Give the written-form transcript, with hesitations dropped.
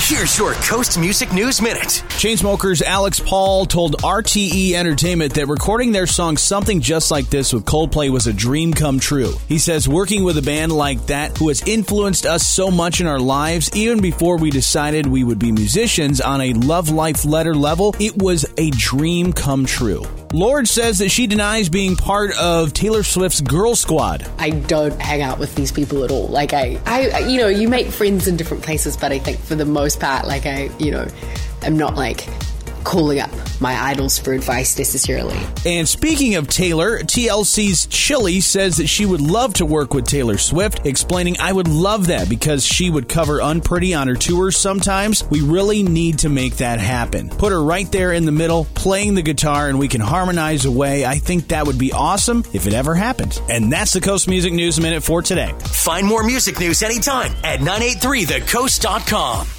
Here's your Coast Music News Minute. Chainsmokers' Alex Paul told RTE Entertainment that recording their song Something Just Like This with Coldplay was a dream come true. He says working with a band like that who has influenced us so much in our lives, even before we decided we would be musicians on a love life letter level, it was a dream come true. Lorde says that she denies being part of Taylor Swift's Girl Squad. I don't hang out with these people at all. Like, I you make friends in different places, but I think for the most part, like, I'm not, like, calling up my idols for advice necessarily. And speaking of Taylor, TLC's Chili says that she would love to work with Taylor Swift, explaining, I would love that because she would cover Unpretty on her tours sometimes. We really need to make that happen. Put her right there in the middle, playing the guitar, and we can harmonize away. I think that would be awesome if it ever happens. And that's the Coast Music News Minute for today. Find more music news anytime at 983thecoast.com.